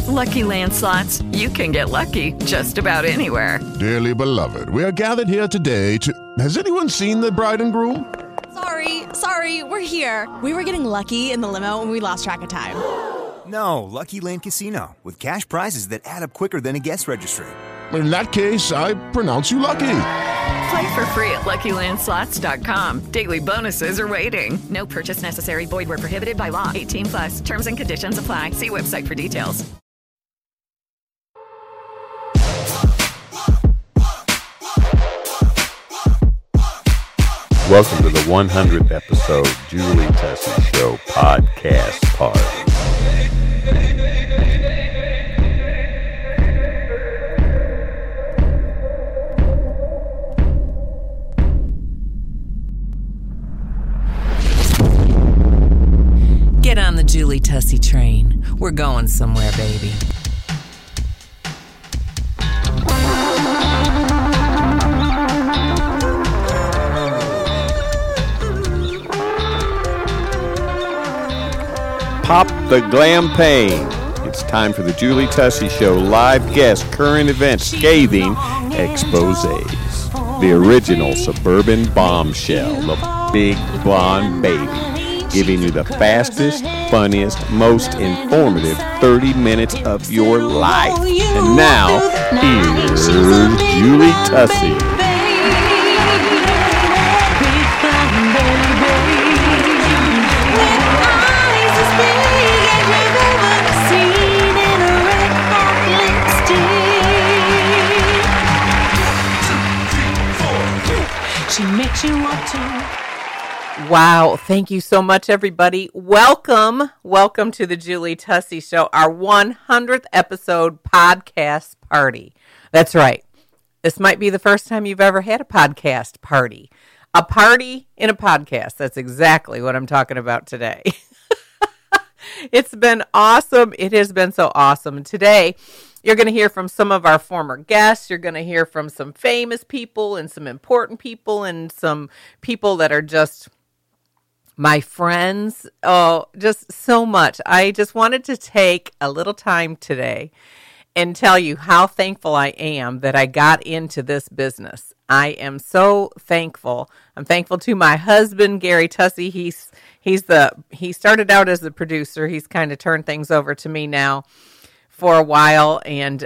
Lucky Land Slots, you can get lucky just about anywhere. Dearly beloved, we are gathered here today to... Has anyone seen the bride and groom? Sorry, we're here. We were getting lucky in the limo and we lost track of time. No, Lucky Land Casino, with cash prizes that add up quicker than a guest registry. In that case, I pronounce you lucky. Play for free at LuckyLandSlots.com. Daily bonuses are waiting. No purchase necessary. Void where prohibited by law. 18+. Terms and conditions apply. See website for details. Welcome to the 100th episode Julie Tussey Show podcast party. Get on the Julie Tussey train. We're going somewhere, baby. Pop the glam pain. It's time for the Julie Tussey Show live guest current event scathing exposés. The original suburban bombshell, the big blonde baby, giving you the fastest, funniest, most informative 30 minutes of your life. And now, here's Julie Tussey. Wow, thank you so much, everybody. Welcome to the Julie Tussey Show, our 100th episode podcast party. That's right. This might be the first time you've ever had a podcast party. A party in a podcast. That's exactly what I'm talking about today. It's been awesome. It has been so awesome. Today, you're going to hear from some of our former guests. You're going to hear from some famous people and some important people and some people that are just my friends. Oh, just so much. I just wanted to take a little time today and tell you how thankful I am that I got into this business. I am so thankful. I'm thankful to my husband, Gary Tussey. He started out as the producer. He's kind of turned things over to me now for a while and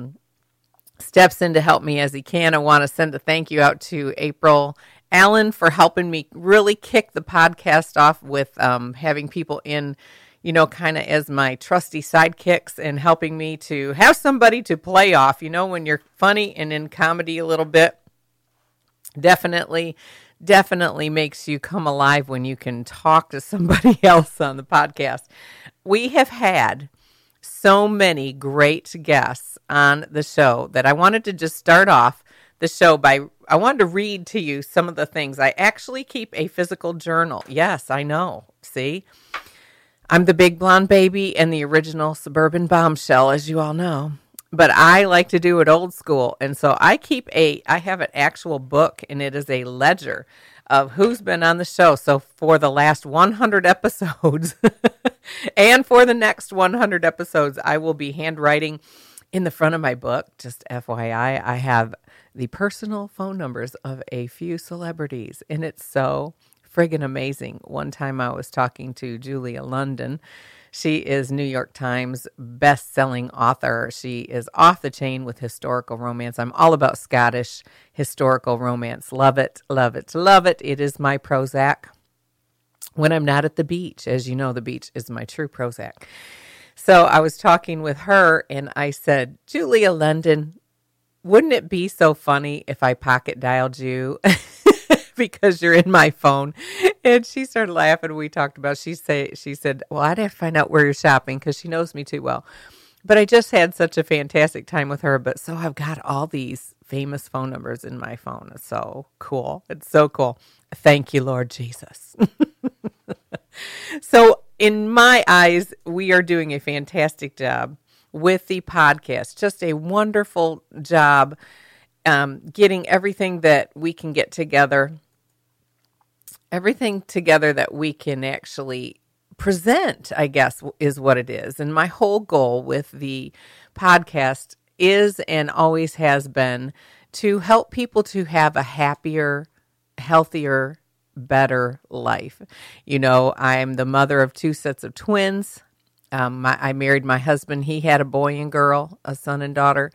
steps in to help me as he can. I want to send a thank you out to April Allen for helping me really kick the podcast off with having people in, kind of as my trusty sidekicks and helping me to have somebody to play off. When you're funny and in comedy a little bit, definitely makes you come alive when you can talk to somebody else on the podcast. We have had so many great guests on the show that I wanted to just start off the show I wanted to read to you some of the things. I actually keep a physical journal. Yes, I know. See? I'm the big blonde baby and the original suburban bombshell, as you all know. But I like to do it old school. And so I have an actual book, and it is a ledger of who's been on the show. So for the last 100 episodes and for the next 100 episodes, I will be handwriting in the front of my book. Just FYI, I have the personal phone numbers of a few celebrities, and it's so friggin' amazing. One time I was talking to Julia London. She is New York Times best-selling author. She is off the chain with historical romance. I'm all about Scottish historical romance. Love it, love it, love it. It is my Prozac when I'm not at the beach. As you know, the beach is my true Prozac. So I was talking with her, and I said, Julia London, wouldn't it be so funny if I pocket dialed you because you're in my phone? And she started laughing. We talked about, she said, well, I'd have to find out where you're shopping because she knows me too well. But I just had such a fantastic time with her. But so I've got all these famous phone numbers in my phone. It's so cool. It's so cool. Thank you, Lord Jesus. So in my eyes, we are doing a fantastic job with the podcast. Just a wonderful job getting everything that we can get together, everything together that we can actually present, I guess, is what it is. And my whole goal with the podcast is and always has been to help people to have a happier, healthier, better life. You know, I'm the mother of 2 sets of twins. I married my husband. He had a boy and girl, a son and daughter.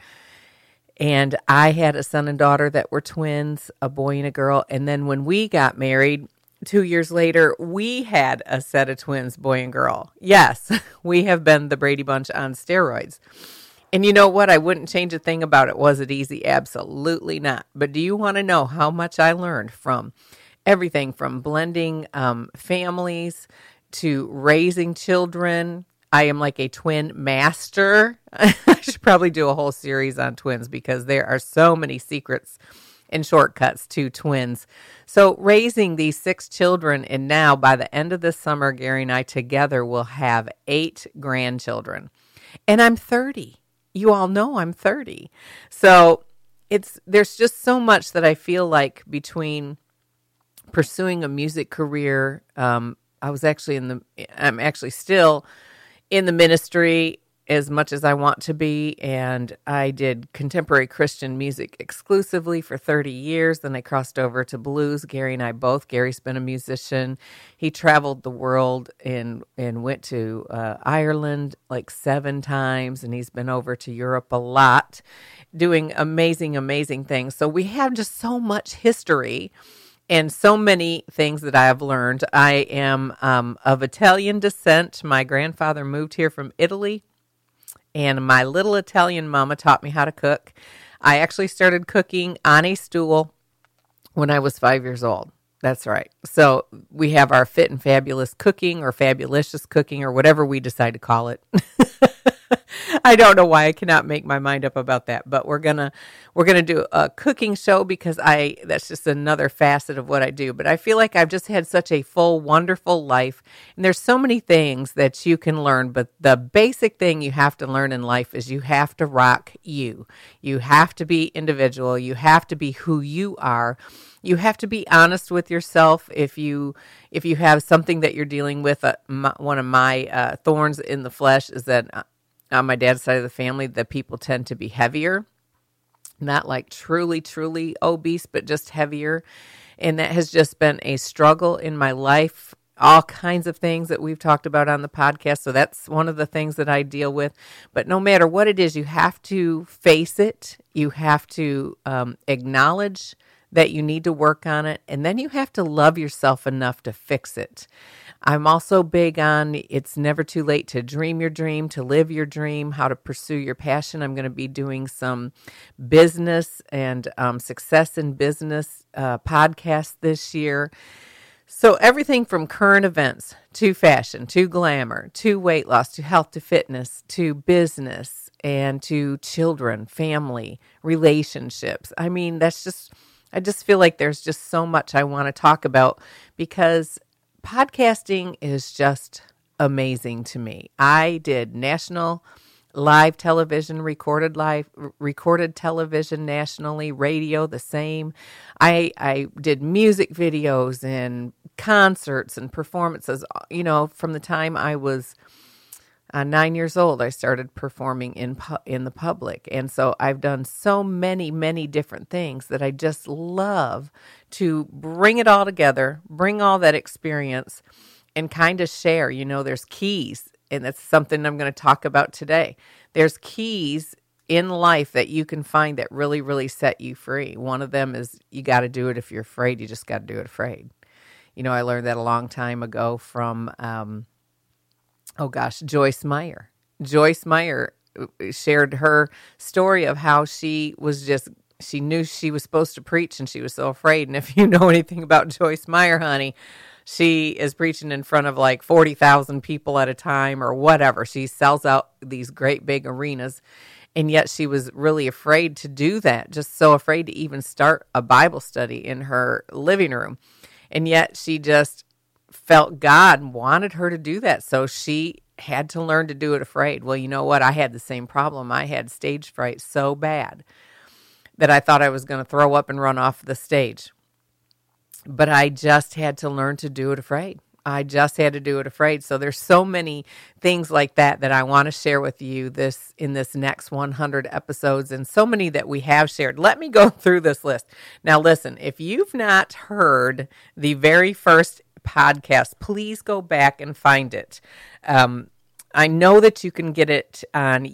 And I had a son and daughter that were twins, a boy and a girl. And then when we got married, 2 years later, we had a set of twins, boy and girl. Yes, we have been the Brady Bunch on steroids. And you know what? I wouldn't change a thing about it. Was it easy? Absolutely not. But do you want to know how much I learned from everything from blending families to raising children? I am like a twin master. I should probably do a whole series on twins because there are so many secrets and shortcuts to twins. So raising these 6 children, and now by the end of this summer, Gary and I together will have 8 grandchildren. And I'm 30. You all know I'm 30. So there's just so much that I feel like between pursuing a music career, I'm actually still in the ministry as much as I want to be, and I did contemporary Christian music exclusively for 30 years. Then I crossed over to blues. Gary and I both. Gary's been a musician. He traveled the world and went to Ireland like 7 times, and he's been over to Europe a lot, doing amazing, amazing things. So we have just so much history and so many things that I have learned. I am of Italian descent. My grandfather moved here from Italy, and my little Italian mama taught me how to cook. I actually started cooking on a stool when I was 5 years old. That's right. So we have our Fit and Fabulous cooking or Fabulicious cooking or whatever we decide to call it. I don't know why I cannot make my mind up about that, but we're gonna do a cooking show because that's just another facet of what I do. But I feel like I've just had such a full, wonderful life, and there's so many things that you can learn. But the basic thing you have to learn in life is you have to rock you. You have to be individual. You have to be who you are. You have to be honest with yourself. If you have something that you're dealing with, one of my thorns in the flesh is that on my dad's side of the family, the people tend to be heavier, not like truly, truly obese, but just heavier. And that has just been a struggle in my life, all kinds of things that we've talked about on the podcast. So that's one of the things that I deal with. But no matter what it is, you have to face it. You have to acknowledge that you need to work on it. And then you have to love yourself enough to fix it. I'm also big on it's never too late to dream your dream, to live your dream, how to pursue your passion. I'm going to be doing some business and success in business podcasts this year. So everything from current events to fashion, to glamour, to weight loss, to health, to fitness, to business, and to children, family, relationships. I mean, I just feel like there's just so much I want to talk about because podcasting is just amazing to me. I did national live television, recorded television nationally, radio the same. I did music videos and concerts and performances. You know, from the time I was 9 years old, I started performing in the public. And so I've done so many, many different things that I just love to bring it all together, bring all that experience and kind of share. You know, there's keys, and that's something I'm going to talk about today. There's keys in life that you can find that really, really set you free. One of them is you got to do it if you're afraid. You just got to do it afraid. You know, I learned that a long time ago from Joyce Meyer. Joyce Meyer shared her story of how she knew she was supposed to preach and she was so afraid. And if you know anything about Joyce Meyer, honey, she is preaching in front of like 40,000 people at a time or whatever. She sells out these great big arenas. And yet she was really afraid to do that, just so afraid to even start a Bible study in her living room. And yet she just felt God wanted her to do that. So she had to learn to do it afraid. Well, you know what? I had the same problem. I had stage fright so bad that I thought I was going to throw up and run off the stage. But I just had to learn to do it afraid. I just had to do it afraid. So there's so many things like that I want to share with you in this next 100 episodes, and so many that we have shared. Let me go through this list. Now listen, if you've not heard the very first podcast, please go back and find it. I know that you can get it on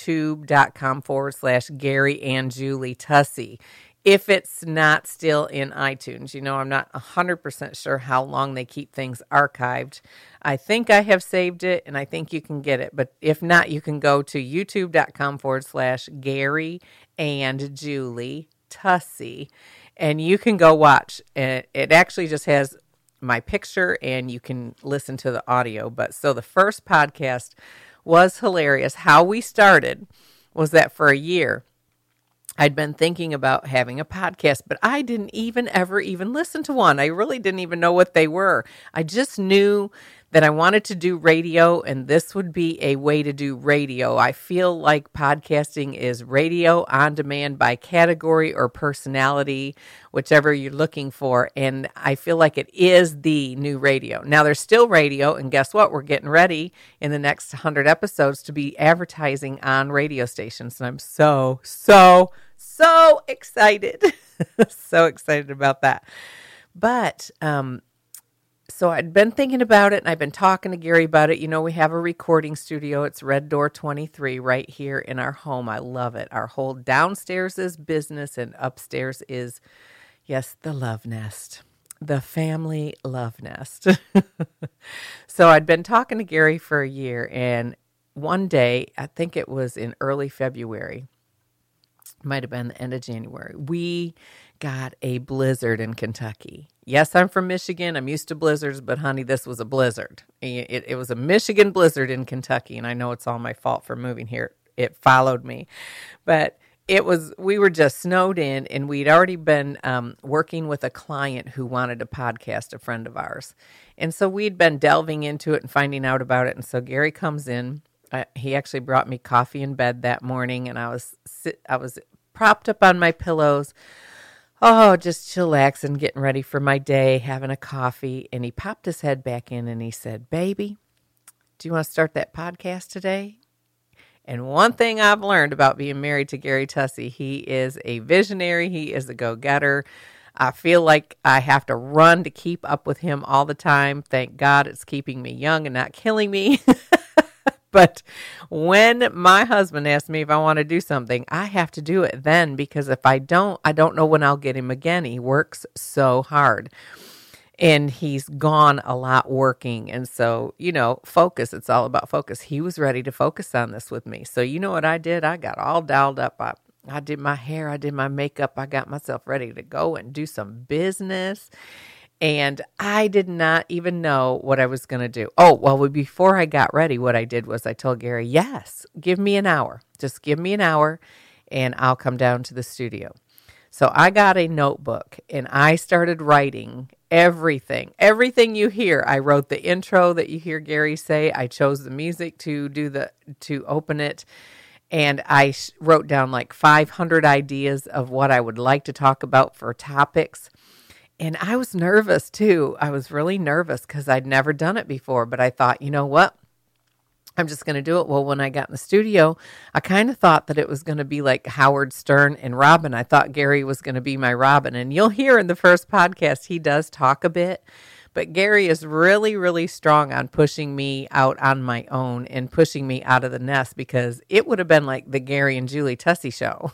youtube.com/Gary and Julie Tussey. If it's not still in iTunes, I'm not 100% sure how long they keep things archived. I think I have saved it, and I think you can get it. But if not, you can go to youtube.com/Gary and Julie Tussey, and you can go watch. It actually just has my picture, and you can listen to the audio. But so the first podcast was hilarious. How we started was that for a year, I'd been thinking about having a podcast, but I didn't ever listen to one. I really didn't even know what they were. I just knew that I wanted to do radio, and this would be a way to do radio. I feel like podcasting is radio on demand by category or personality, whichever you're looking for, and I feel like it is the new radio. Now, there's still radio, and guess what? We're getting ready in the next 100 episodes to be advertising on radio stations, and I'm so excited. So excited about that. But so I'd been thinking about it, and I've been talking to Gary about it. We have a recording studio. It's Red Door 23 right here in our home. I love it. Our whole downstairs is business, and upstairs is, yes, the love nest, the family love nest. So I'd been talking to Gary for a year, and one day, I think it was in early February, might have been the end of January, we got a blizzard in Kentucky. Yes, I'm from Michigan. I'm used to blizzards, but honey, this was a blizzard. It was a Michigan blizzard in Kentucky, and I know it's all my fault for moving here. It followed me. But we were just snowed in, and we'd already been working with a client who wanted a podcast, a friend of ours. And so we'd been delving into it and finding out about it. And so Gary comes in. He actually brought me coffee in bed that morning, and I was propped up on my pillows, just chillaxing, getting ready for my day, having a coffee. And he popped his head back in, and he said, "Baby, do you want to start that podcast today?" And one thing I've learned about being married to Gary Tussey, he is a visionary. He is a go-getter. I feel like I have to run to keep up with him all the time. Thank God it's keeping me young and not killing me. But when my husband asks me if I want to do something, I have to do it then, because if I don't know when I'll get him again. He works so hard, and he's gone a lot working. And so, focus, it's all about focus. He was ready to focus on this with me. So you know what I did? I got all dialed up. I did my hair. I did my makeup. I got myself ready to go and do some business. And I did not even know what I was going to do. Oh, well, before I got ready, what I did was I told Gary, yes, give me an hour. Just give me an hour, and I'll come down to the studio. So I got a notebook, and I started writing everything. Everything you hear. I wrote the intro that you hear Gary say. I chose the music to open it. And I wrote down like 500 ideas of what I would like to talk about for topics. And I was nervous, too. I was really nervous because I'd never done it before. But I thought, you know what? I'm just going to do it. Well, when I got in the studio, I kind of thought that it was going to be like Howard Stern and Robin. I thought Gary was going to be my Robin. And you'll hear in the first podcast, he does talk a bit. But Gary is really, really strong on pushing me out on my own and pushing me out of the nest, because it would have been like the Gary and Julie Tussey show.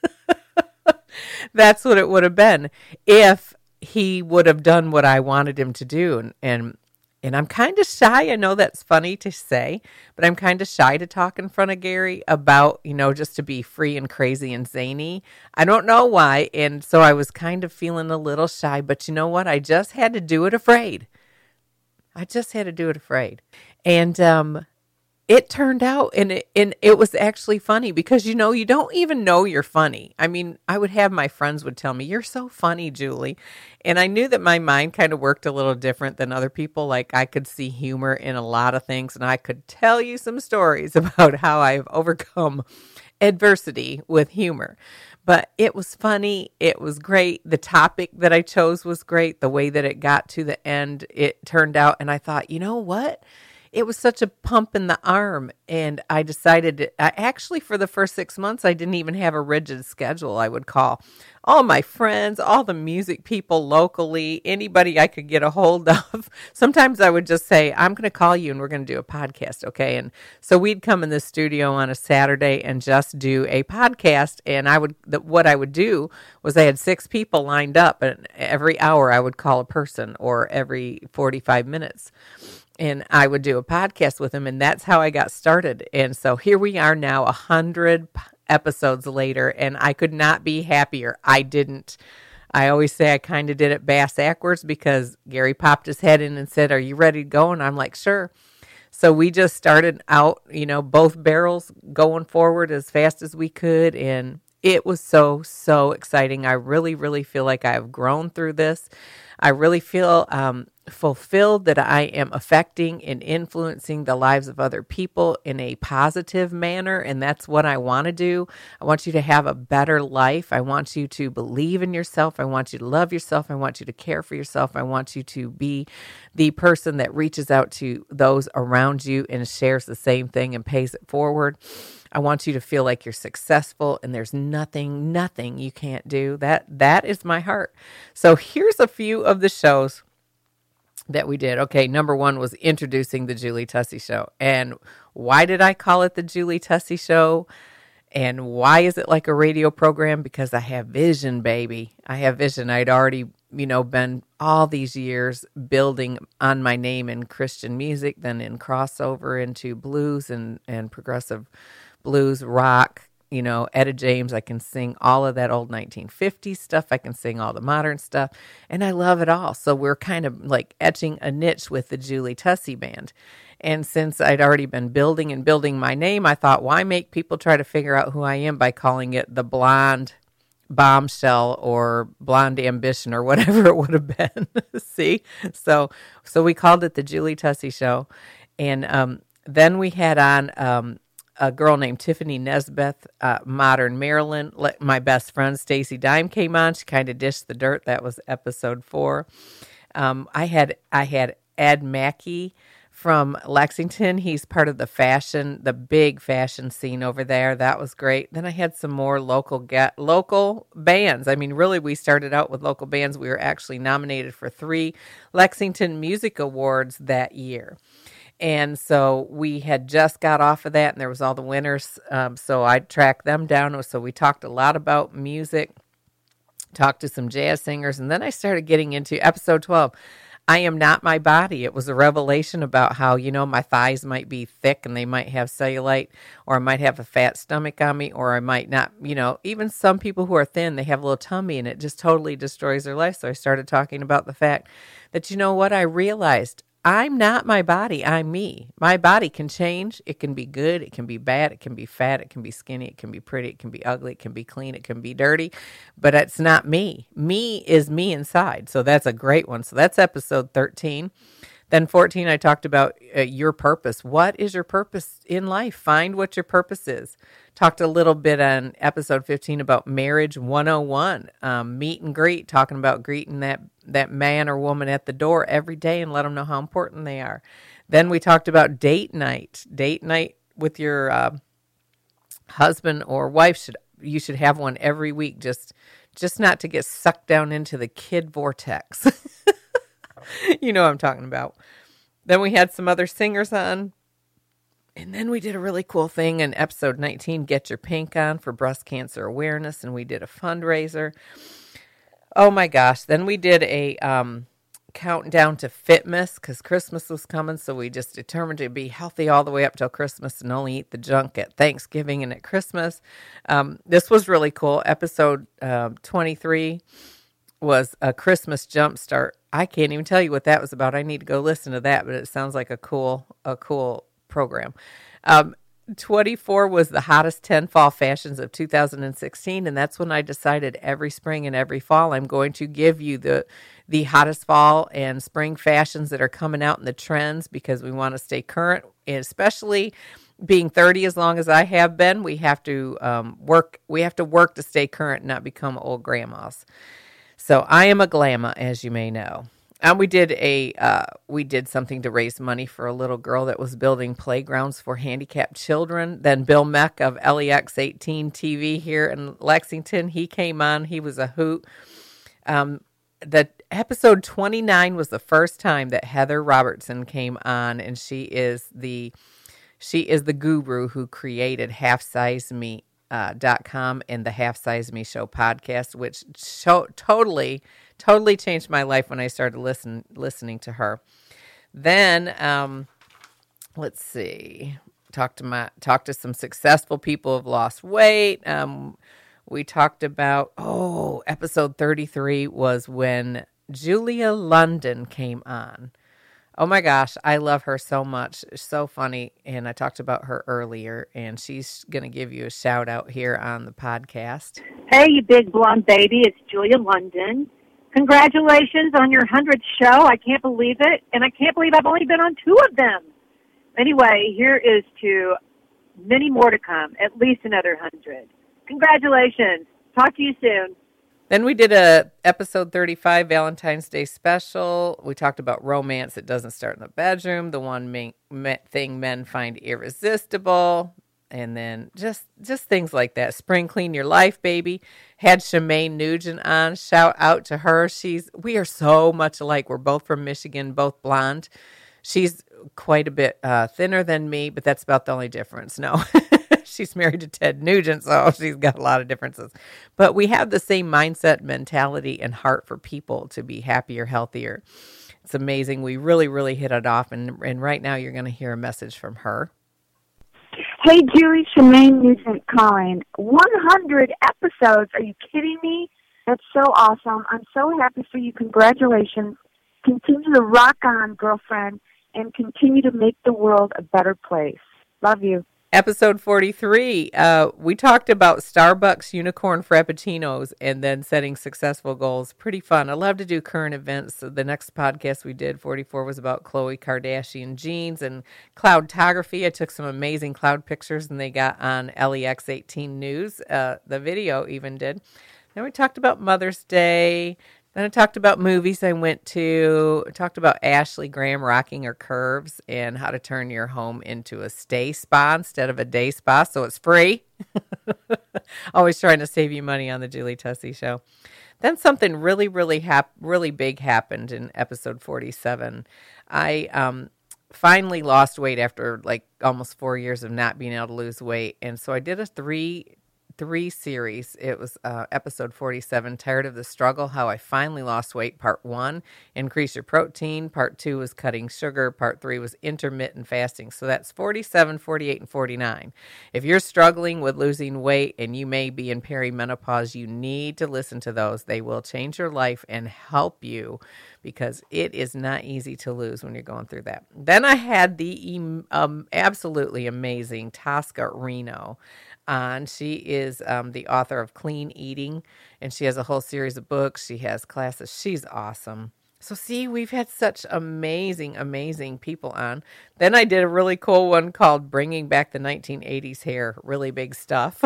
That's what it would have been if he would have done what I wanted him to do. And I'm kind of shy. I know that's funny to say, but I'm kind of shy to talk in front of Gary about, just to be free and crazy and zany. I don't know why. And so I was kind of feeling a little shy, but you know what? I just had to do it afraid. And it turned out, and it was actually funny because, you don't even know you're funny. I mean, I would have my friends would tell me, "You're so funny, Julie." And I knew that my mind kind of worked a little different than other people. Like, I could see humor in a lot of things, and I could tell you some stories about how I've overcome adversity with humor. But it was funny. It was great. The topic that I chose was great. The way that it got to the end, it turned out. And I thought, you know what? It was such a pump in the arm. And I decided, actually, for the first 6 months, I didn't even have a rigid schedule. I would call all my friends, all the music people locally, anybody I could get a hold of. Sometimes I would just say, I'm going to call you and we're going to do a podcast, okay? And so we'd come in the studio on a Saturday and just do a podcast. And what I would do was I had 6 people lined up, and every hour I would call a person, or every 45 minutes. And I would do a podcast with them, and that's how I got started. And so here we are now, 100 episodes later, and I could not be happier. I always say I kind of did it bass-ackwards, because Gary popped his head in and said, "Are you ready to go?" And I'm like, "Sure." So we just started out, both barrels going forward as fast as we could, and it was so, so exciting. I really, really feel like I've grown through this. I really feel fulfilled that I am affecting and influencing the lives of other people in a positive manner, and that's what I want to do. I want you to have a better life. I want you to believe in yourself. I want you to love yourself. I want you to care for yourself. I want you to be the person that reaches out to those around you and shares the same thing and pays it forward. I want you to feel like you're successful and there's nothing you can't do. That is my heart. So here's a few of the shows that we did. Okay, number 1 was introducing the Julie Tussey Show. And why did I call it the Julie Tussey Show? And why is it like a radio program? Because I have vision, baby. I have vision. I'd already, been all these years building on my name in Christian music, then in crossover into blues and progressive blues, rock, Etta James. I can sing all of that old 1950s stuff. I can sing all the modern stuff, and I love it all. So we're kind of like etching a niche with the Julie Tussey Band. And since I'd already been building my name, I thought, why make people try to figure out who I am by calling it the Blonde Bombshell or Blonde Ambition or whatever it would have been. See? So we called it the Julie Tussey Show. And then we had on a girl named Tiffany Nesbeth, Modern Maryland. My best friend, Stacy Dime, came on. She kind of dished the dirt. That was episode 4. I had Ed Mackey from Lexington. He's part of the big fashion scene over there. That was great. Then I had some more local bands. I mean, really, we started out with local bands. We were actually nominated for 3 Lexington Music Awards that year. And so we had just got off of that, and there was all the winners. So I tracked them down. So we talked a lot about music, talked to some jazz singers, and then I started getting into episode 12. I am not my body. It was a revelation about how, my thighs might be thick and they might have cellulite, or I might have a fat stomach on me, or I might not, even some people who are thin, they have a little tummy and it just totally destroys their life. So I started talking about the fact that, what I realized, I'm not my body. I'm me. My body can change. It can be good. It can be bad. It can be fat. It can be skinny. It can be pretty. It can be ugly. It can be clean. It can be dirty. But it's not me. Me is me inside. So that's a great one. So that's episode 13. Then 14, I talked about your purpose. What is your purpose in life? Find what your purpose is. Talked a little bit on episode 15 about marriage 101, meet and greet, talking about greeting that man or woman at the door every day and let them know how important they are. Then we talked about date night with your husband or wife. You should have one every week, just not to get sucked down into the kid vortex. You know what I'm talking about. Then we had some other singers on. And then we did a really cool thing in episode 19, Get Your Pink On, for breast cancer awareness. And we did a fundraiser. Oh my gosh. Then we did a countdown to Fitmas because Christmas was coming. So we just determined to be healthy all the way up till Christmas and only eat the junk at Thanksgiving and at Christmas. This was really cool. Episode 23 was a Christmas Jumpstart. I can't even tell you what that was about. I need to go listen to that, but it sounds like a cool program. 24 was the hottest 10 fall fashions of 2016, and that's when I decided every spring and every fall I'm going to give you the hottest fall and spring fashions that are coming out in the trends, because we want to stay current, especially being 30 as long as I have been. We have to work to stay current and not become old grandmas. So I am a glamma, as you may know. And we did something to raise money for a little girl that was building playgrounds for handicapped children. Then Bill Meck of LEX 18 TV here in Lexington, he came on. He was a hoot. The episode 29 was the first time that Heather Robertson came on, and she is the guru who created HalfSizeMe.com and the Half Size Me Show podcast, which totally changed my life when I started listening to her. Then, let's see, talked to some successful people who've lost weight. We talked about, episode 33 was when Julia London came on. Oh my gosh, I love her so much. So funny. And I talked about her earlier, and she's going to give you a shout out here on the podcast. Hey, you big blonde baby. It's Julia London. Congratulations on your 100th show. I can't believe it. And I can't believe I've only been on 2 of them. Anyway, here is to many more to come, at least another 100. Congratulations. Talk to you soon. Then we did a episode 35 Valentine's Day special. We talked about romance that doesn't start in the bedroom, the one thing men find irresistible, and then just things like that. Spring clean your life, baby. Had Shemaine Nugent on. Shout out to her. We are so much alike. We're both from Michigan, both blonde. She's quite a bit thinner than me, but that's about the only difference. No. She's married to Ted Nugent, so she's got a lot of differences. But we have the same mindset, mentality, and heart for people to be happier, healthier. It's amazing. We really, really hit it off, and right now you're going to hear a message from her. Hey, Julie, Shemaine Nugent calling. 100 episodes. Are you kidding me? That's so awesome. I'm so happy for you. Congratulations. Continue to rock on, girlfriend, and continue to make the world a better place. Love you. Episode 43, we talked about Starbucks unicorn frappuccinos and then setting successful goals. Pretty fun. I love to do current events. So the next podcast we did, 44, was about Khloe Kardashian jeans and cloudtography. I took some amazing cloud pictures, and they got on LEX 18 News. The video even did. Then we talked about Mother's Day. Then I talked about movies I went to. I talked about Ashley Graham rocking her curves and how to turn your home into a stay spa instead of a day spa, so it's free. Always trying to save you money on the Julie Tussey Show. Then something really, really big happened in episode 47. I finally lost weight after like almost 4 years of not being able to lose weight, and so I did a three series. It was episode 47, Tired of the Struggle, How I Finally Lost Weight, Part 1, Increase Your Protein. Part 2 was Cutting Sugar. Part 3 was Intermittent Fasting. So that's 47, 48, and 49. If you're struggling with losing weight and you may be in perimenopause, you need to listen to those. They will change your life and help you, because it is not easy to lose when you're going through that. Then I had the absolutely amazing Tosca Reno on. She is the author of Clean Eating, and she has a whole series of books. She has classes. She's awesome. So see, we've had such amazing people on. Then I did a really cool one called Bringing Back the 1980s Hair. Really big stuff.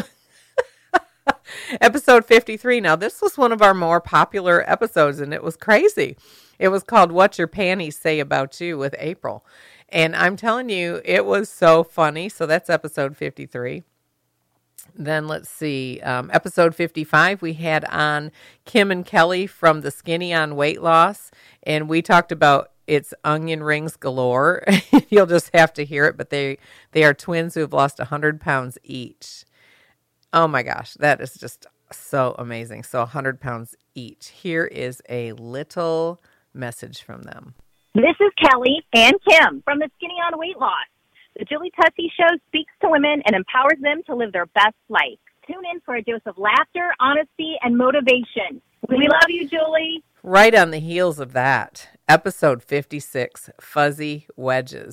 Episode 53. Now, this was one of our more popular episodes, and it was crazy. It was called What Your Panties Say About You with April. And I'm telling you, it was so funny. So that's episode 53. Then let's see, episode 55, we had on Kim and Kelly from the Skinny on Weight Loss, and we talked about it's onion rings galore. You'll just have to hear it, but they are twins who have lost 100 pounds each. Oh my gosh, that is just so amazing. So 100 pounds each. Here is a little message from them. This is Kelly and Kim from the Skinny on Weight Loss. The Julie Tussey Show speaks to women and empowers them to live their best life. Tune in for a dose of laughter, honesty, and motivation. We love you, Julie. Right on the heels of that, episode 56, Fuzzy Wedges.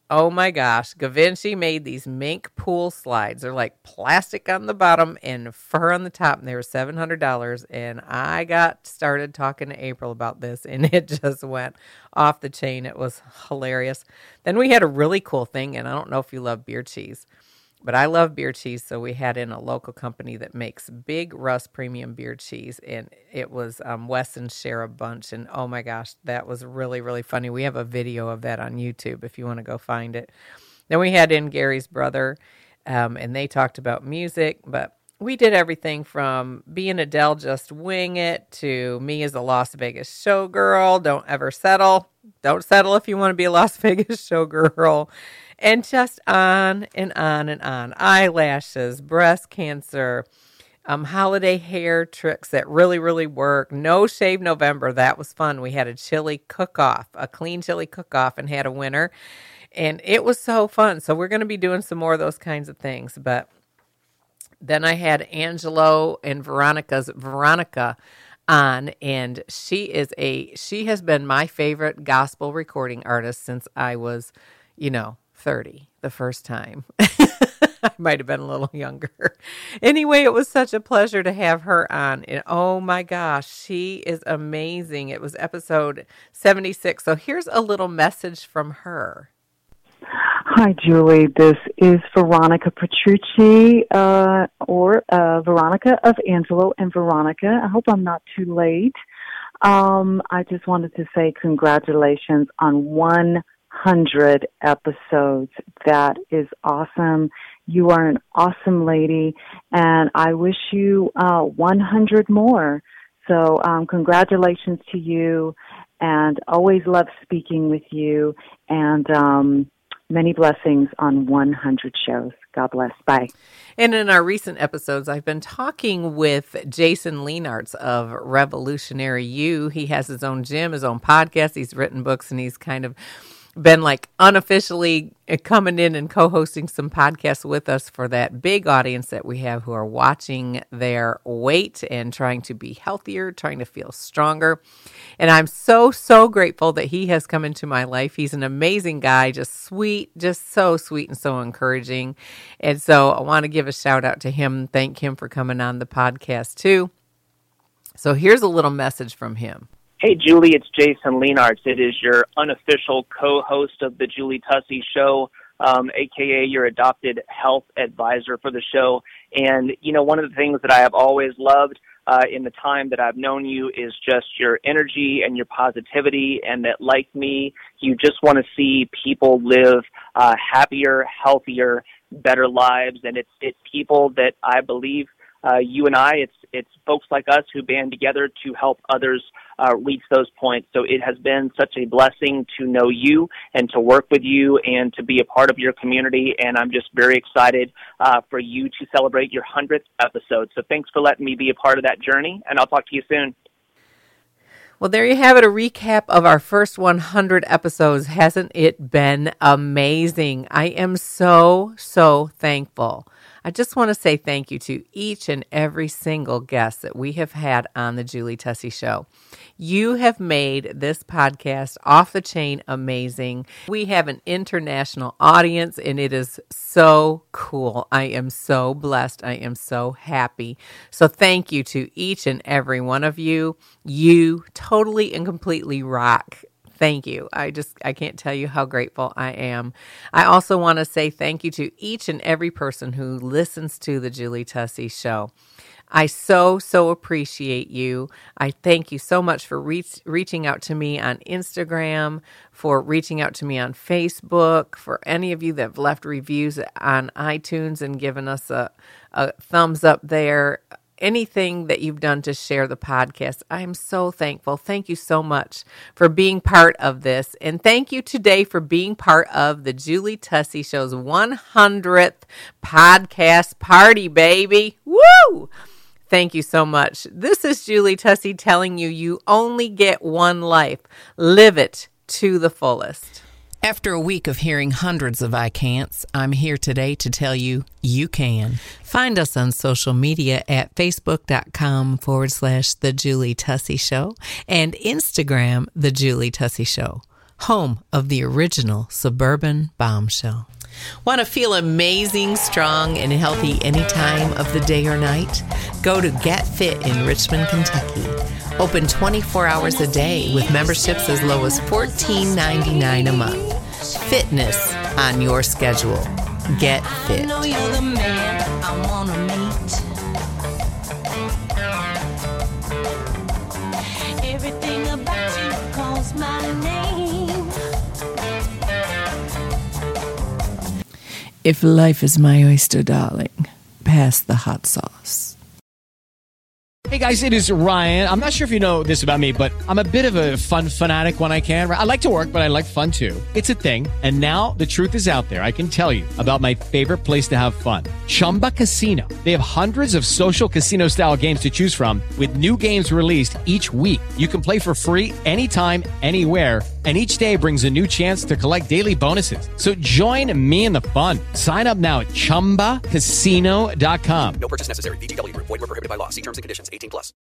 Oh my gosh, Gavinci made these mink pool slides. They're like plastic on the bottom and fur on the top, and they were $700. And I got started talking to April about this, and it just went off the chain. It was hilarious. Then we had a really cool thing, and I don't know if you love beer cheese, but I love beer cheese, so we had in a local company that makes Big Russ premium beer cheese, and it was Weston's Share a Bunch, and oh my gosh, that was really, really funny. We have a video of that on YouTube if you want to go find it. Then we had in Gary's brother, and they talked about music, but we did everything from being Adele, Just Wing It, to me as a Las Vegas showgirl, Don't Ever Settle. Don't settle if you want to be a Las Vegas showgirl. And just on and on and on. Eyelashes, breast cancer, holiday hair tricks that really, really work. No Shave November. That was fun. We had a chili cook-off, a clean chili cook-off, and had a winner. And it was so fun. So we're going to be doing some more of those kinds of things. But then I had Angelo and Veronica on, and she has been my favorite gospel recording artist since I was, 30 the first time. I might have been a little younger. Anyway, it was such a pleasure to have her on. And oh my gosh, she is amazing. It was episode 76. So here's a little message from her. Hi, Julie. This is Veronica Petrucci, or Veronica of Angelo and Veronica. I hope I'm not too late. I just wanted to say congratulations on 100 episodes. That is awesome. You are an awesome lady, and I wish you 100 more. So congratulations to you, and always love speaking with you, and many blessings on 100 shows. God bless. Bye. And in our recent episodes, I've been talking with Jason Leonards of Revolutionary You. He has his own gym, his own podcast. He's written books, and he's kind of been like unofficially coming in and co-hosting some podcasts with us for that big audience that we have who are watching their weight and trying to be healthier, trying to feel stronger. And I'm so, so grateful that he has come into my life. He's an amazing guy, just sweet, just so sweet and so encouraging. And so I want to give a shout out to him, thank him for coming on the podcast too. So here's a little message from him. Hey, Julie, it's Jason Leonards. It is your unofficial co-host of the Julie Tussey Show, a.k.a. your adopted health advisor for the show. And, one of the things that I have always loved in the time that I've known you is just your energy and your positivity, and that, like me, you just want to see people live happier, healthier, better lives. And it's people that I believe you and I, it's folks like us who band together to help others reach those points. So it has been such a blessing to know you and to work with you and to be a part of your community. And I'm just very excited for you to celebrate your 100th episode. So thanks for letting me be a part of that journey, and I'll talk to you soon. Well, there you have it, a recap of our first 100 episodes. Hasn't it been amazing? I am so, so thankful. I just want to say thank you to each and every single guest that we have had on the Julie Tussey Show. You have made this podcast off the chain amazing. We have an international audience, and it is so cool. I am so blessed. I am so happy. So thank you to each and every one of you. You totally and completely rock. Thank you. I can't tell you how grateful I am. I also want to say thank you to each and every person who listens to the Julie Tussey Show. I so, so appreciate you. I thank you so much for reaching out to me on Instagram, for reaching out to me on Facebook, for any of you that have left reviews on iTunes and given us a thumbs up there. Anything that you've done to share the podcast, I am so thankful. Thank you so much for being part of this. And thank you today for being part of the Julie Tussey Show's 100th podcast party, baby. Woo! Thank you so much. This is Julie Tussey telling you, you only get one life. Live it to the fullest. After a week of hearing hundreds of I can'ts, I'm here today to tell you, you can. Find us on social media at facebook.com/The Julie Tussey Show and Instagram, The Julie Tussey Show. home of the original Suburban Bombshell. Want to feel amazing, strong, and healthy any time of the day or night? Go to Get Fit in Richmond, Kentucky. Open 24 hours a day with memberships as low as $14.99 a month. Fitness on your schedule. Get Fit. I know you're the man I want to meet. Everything about you calls my name. If life is my oyster, darling, pass the hot sauce. Hey guys, it is Ryan. I'm not sure if you know this about me, but I'm a bit of a fun fanatic when I can. I like to work, but I like fun too. It's a thing. And now the truth is out there. I can tell you about my favorite place to have fun. Chumba Casino. They have hundreds of social casino style games to choose from with new games released each week. You can play for free anytime, anywhere. And each day brings a new chance to collect daily bonuses. So join me in the fun. Sign up now at ChumbaCasino.com. No purchase necessary. VGW Group. Void where prohibited by law. See terms and conditions. 18+.